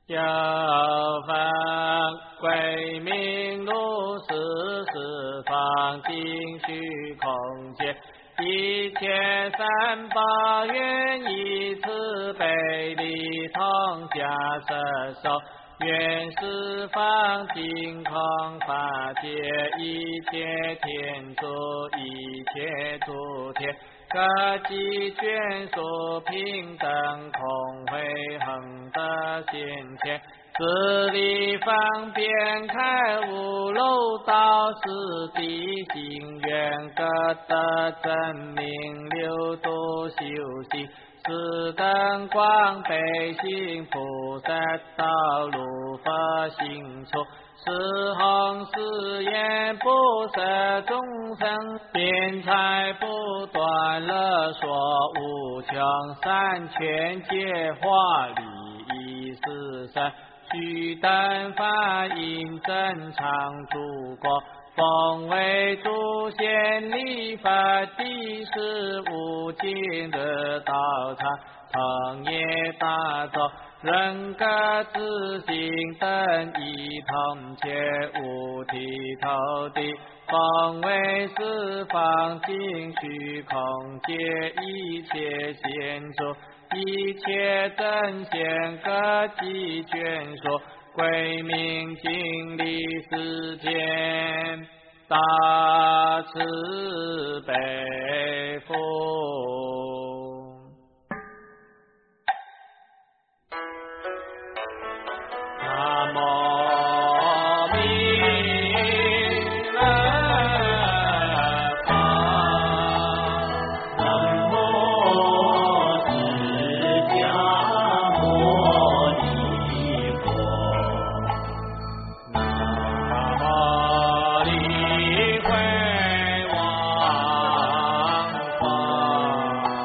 有分归命如是四方尽虚空界，一切三宝愿以慈悲力同加摄受，愿十方净空法界，一切天主一切诸天，各极眷属平等空慧恒德现前，自力方便开悟漏道是地心愿，各得真明六度修行，是等光悲心菩萨道路佛行处，是弘誓言不舍众生，辩才不断乐说无穷，三权界化利益四生，须等法印正常诸国，奉为诸贤礼佛第十无尽的道场，成业大众人各自性等一同且五体投地，奉为十方尽虚空界，一切现出一切真显，各极眷属归命尽力世间大慈悲佛。南无弥勒佛，南无释迦牟尼佛，南无离慧王佛。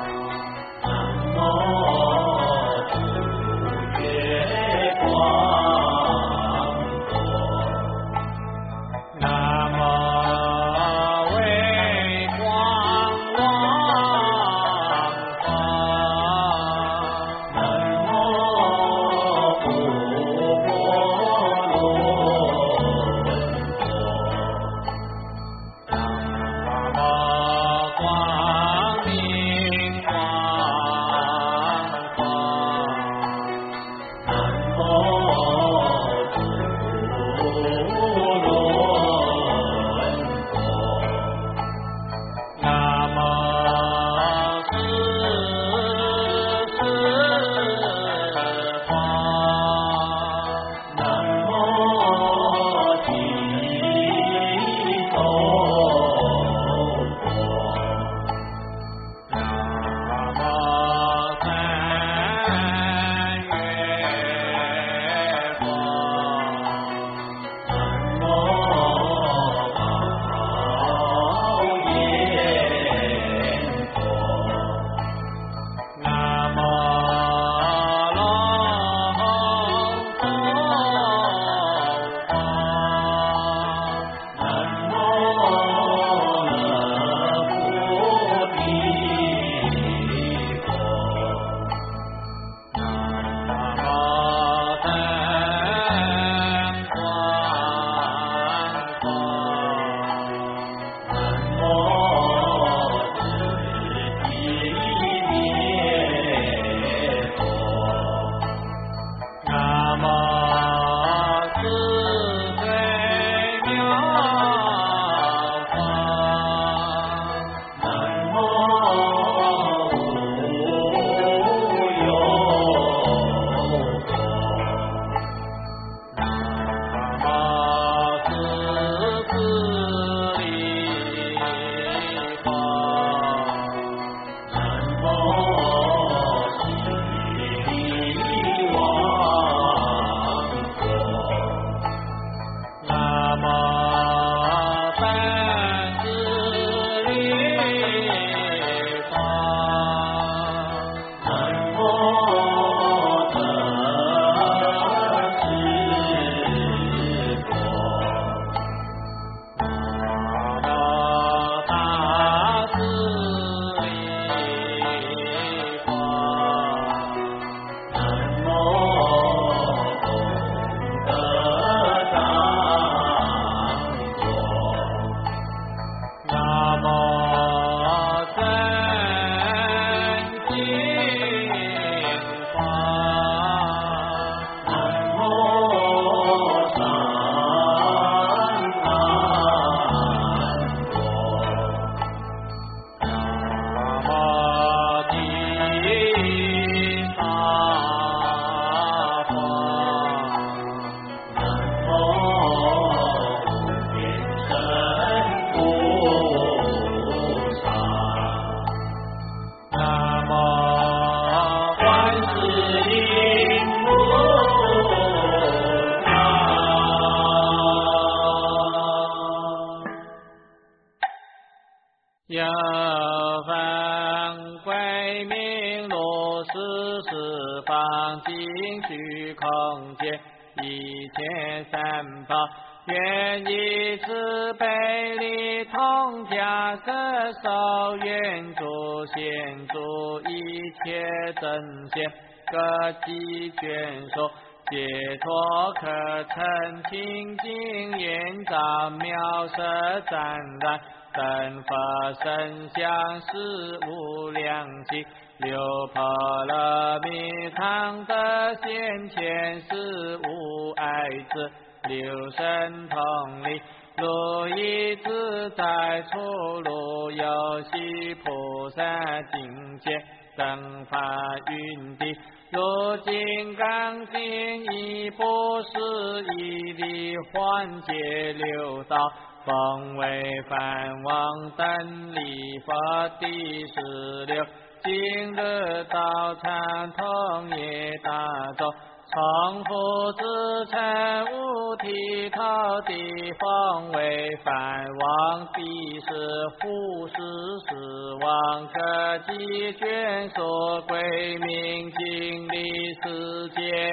四十方尽虚空界，一切三宝愿以慈悲力通家摄受愿诸现诸一切真显各机眷属解脱可成清净圆照妙色湛然等法身相是无量心六波罗蜜常得现前是无碍智六神通力如意自在出入有系菩萨境界等法云地如金刚经一不思一力幻界六道风为梵王等礼佛第16今日道场通业大众从复自成无体头地风为梵王第10护世十王各机眷属归命经历世界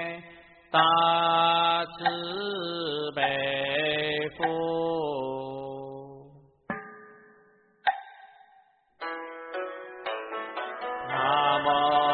大慈悲父。南无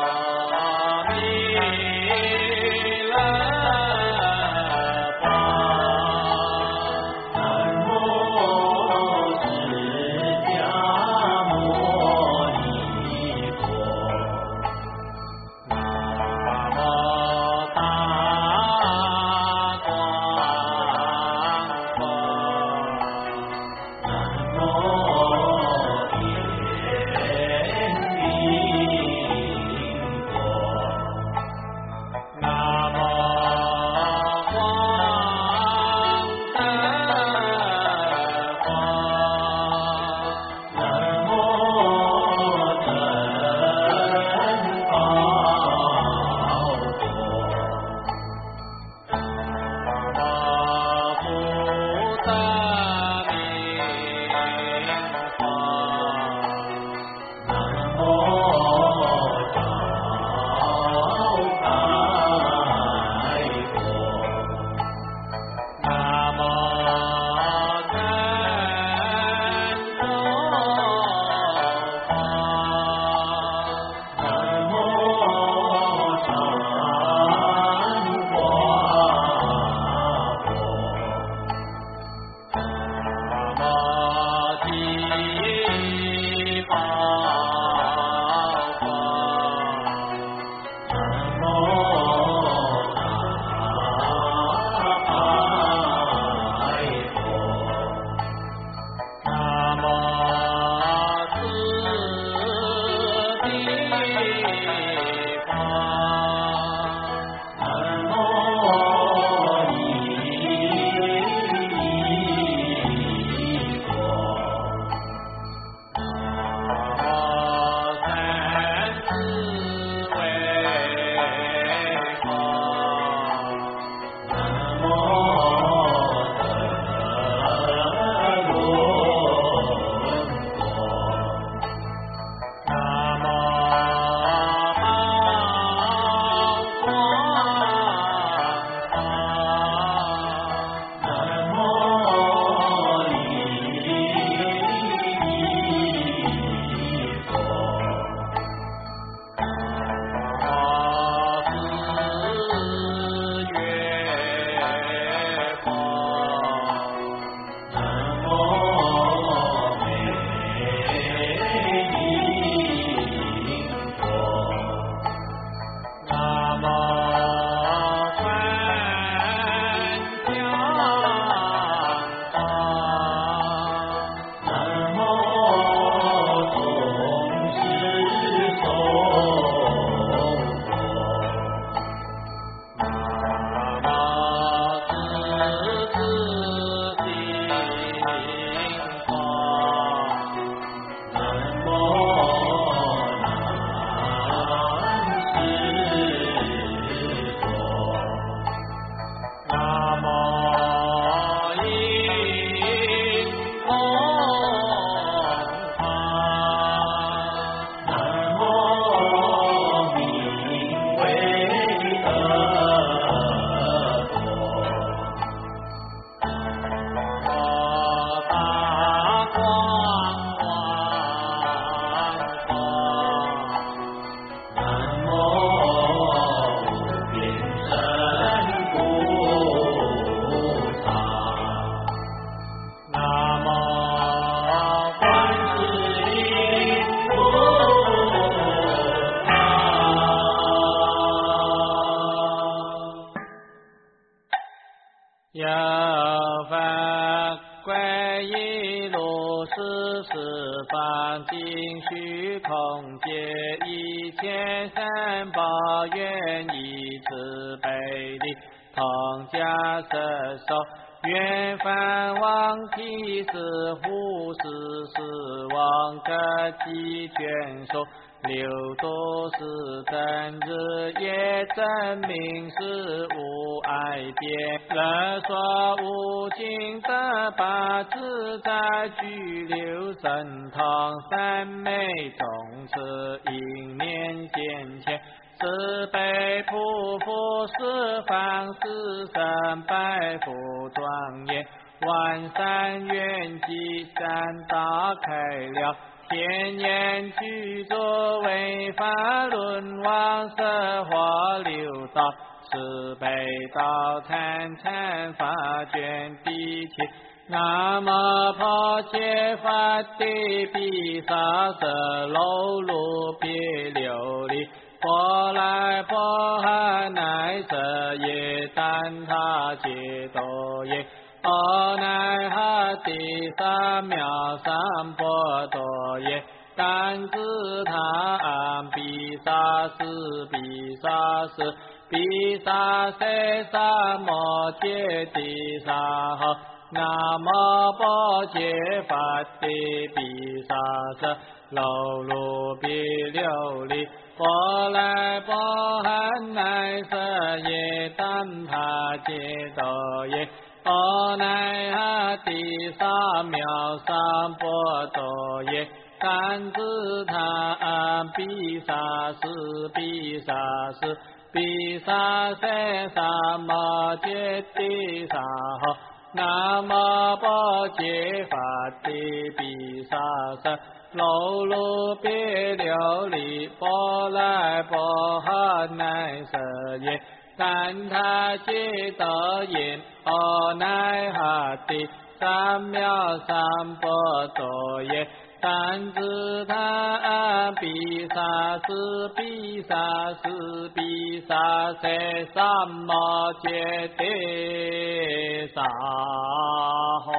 有法归一如是十方尽虚空界，一切三宝愿以慈悲力同家摄受，愿梵王提示护世世王各集眷属，六度是真日夜证明是无碍边，人说无尽的八自在居留神通，三昧众持因念现前，慈悲普福十方四圣百福庄严，万善愿积善打开了，天眼具足为法轮王色化六道，慈悲道参参法卷第七，南无婆伽伐帝毗沙遮罗卢别琉璃，波来波哈乃舍耶怛他揭多耶，阿乃哈帝三藐三波多耶，怛侄他安毗沙斯毗沙斯毗沙塞萨摩揭帝沙哈，南无婆伽伐帝毗沙遮罗卢别琉璃，波来波哈乃舍耶怛他揭多耶，阿乃哈帝三藐三波多耶，怛侄他安毗沙斯毗沙斯毗沙塞萨摩揭帝沙哈，南无婆伽伐帝毗沙遮罗卢别琉璃，波来波哈乃舍耶怛他揭多耶，阿乃哈帝三藐三波多耶，怛侄他安毗沙斯毗沙斯毗沙塞萨摩揭帝沙哈，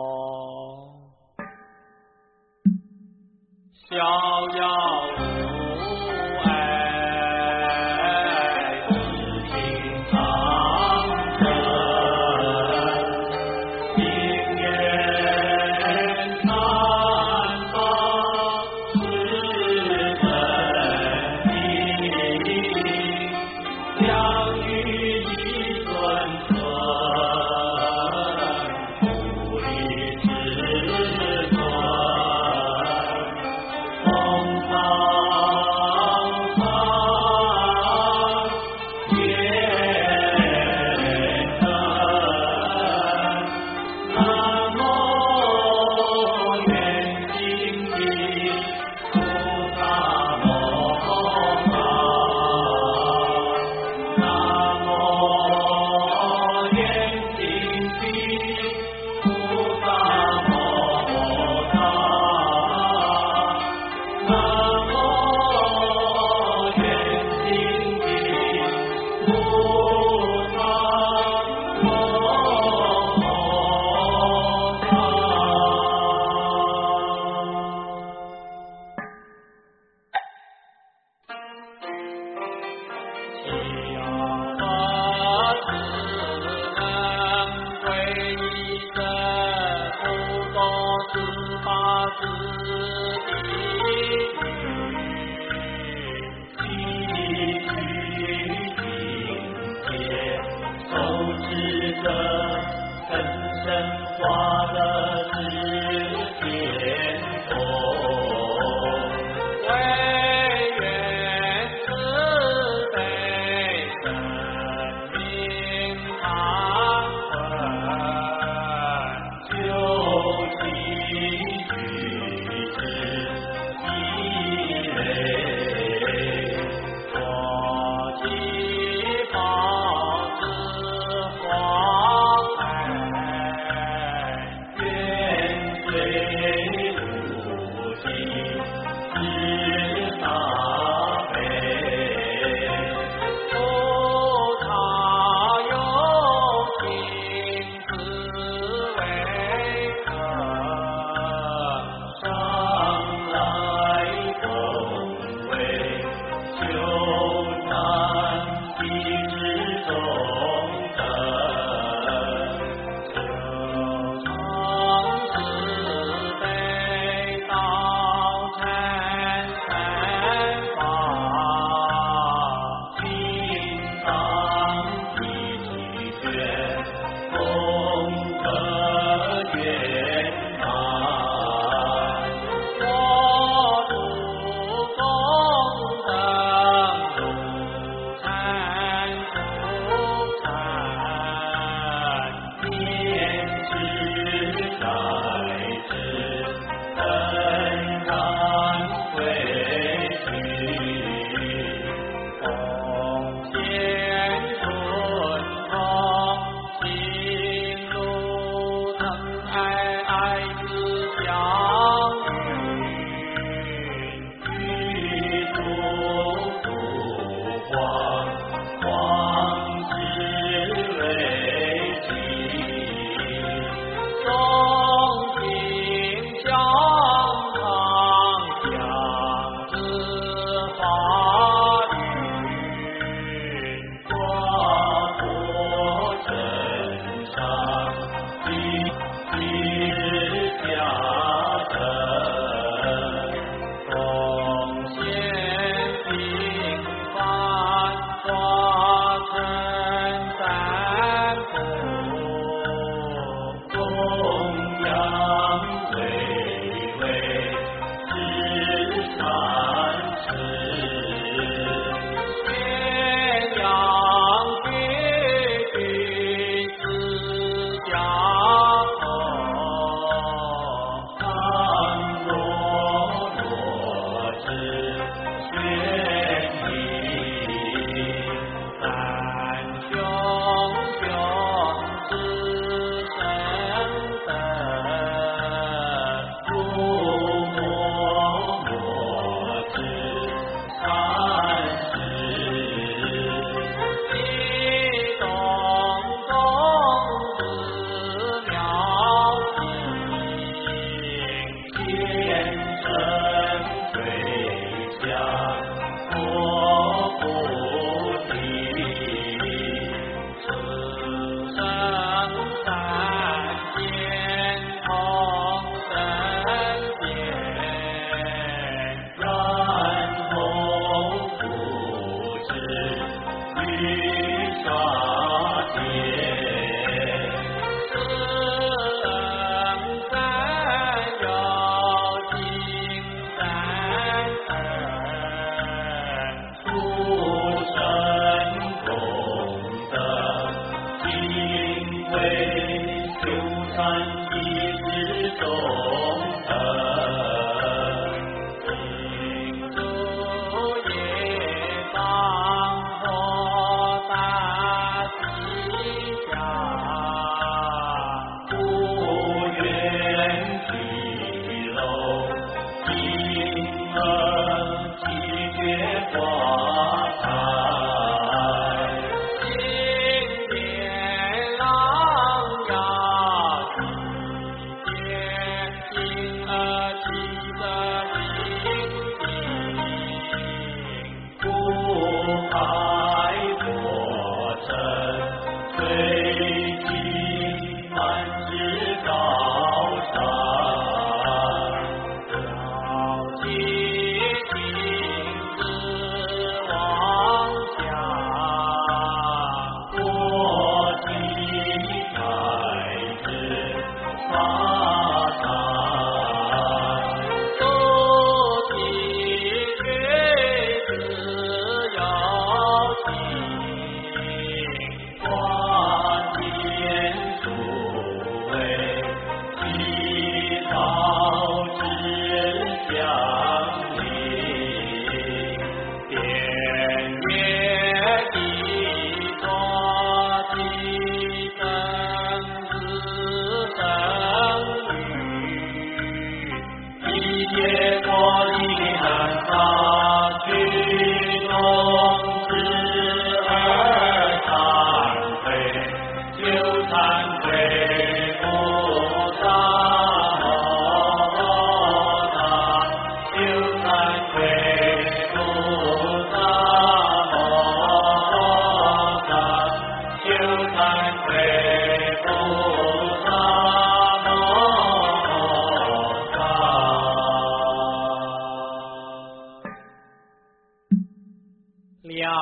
逍遥无碍，知情常生，心愿参访，是真谛，相遇一尊尊，不离至尊。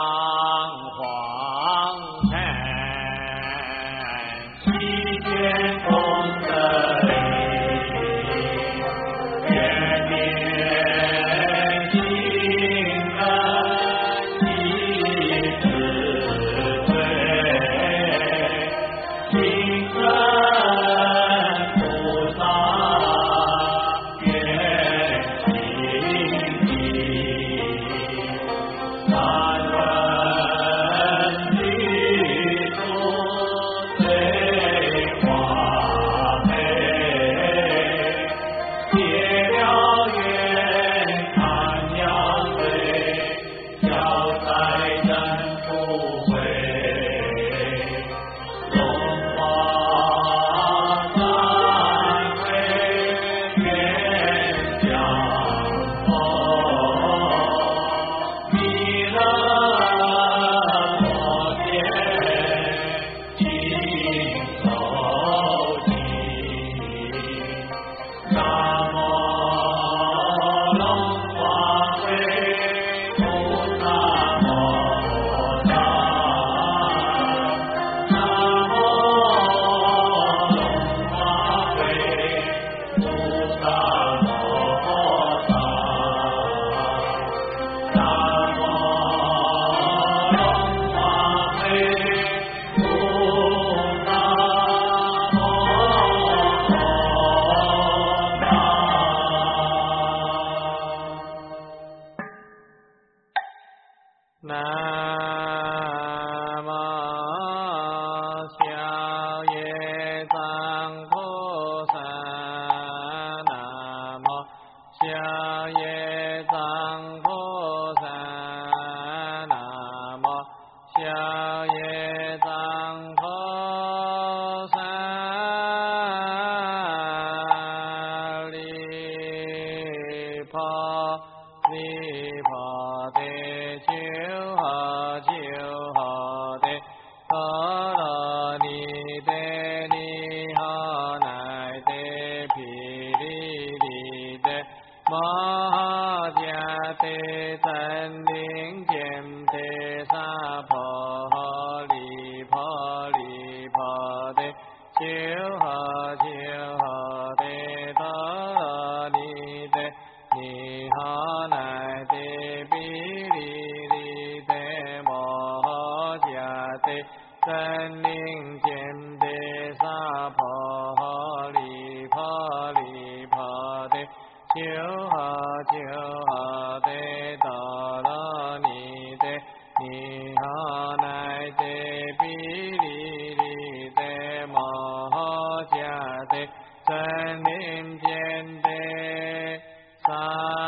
皇城，西天公德林，月面星恩西子贵，心生菩萨愿行地，三问具足最华美，结了缘看阳水，消灾真不悔，龙华三会愿相逢，弥勒佛前请受记，南无龙华会菩萨摩诃，南无龙华会菩萨摩诃，南无龙华会菩萨摩诃。南无小业障菩萨，南无小业障菩萨，南无小业障菩萨，离婆离婆的求和求和的陀罗尼的尼诃那的毗梨梨的摩诃迦的真灵见的萨婆诃离婆离婆的求和求和的陀罗尼的尼诃那的毗梨梨的摩诃迦的真灵见的萨婆诃离婆离婆的求和求和的陀罗尼的尼诃那的毗梨梨的摩诃迦的真灵见的萨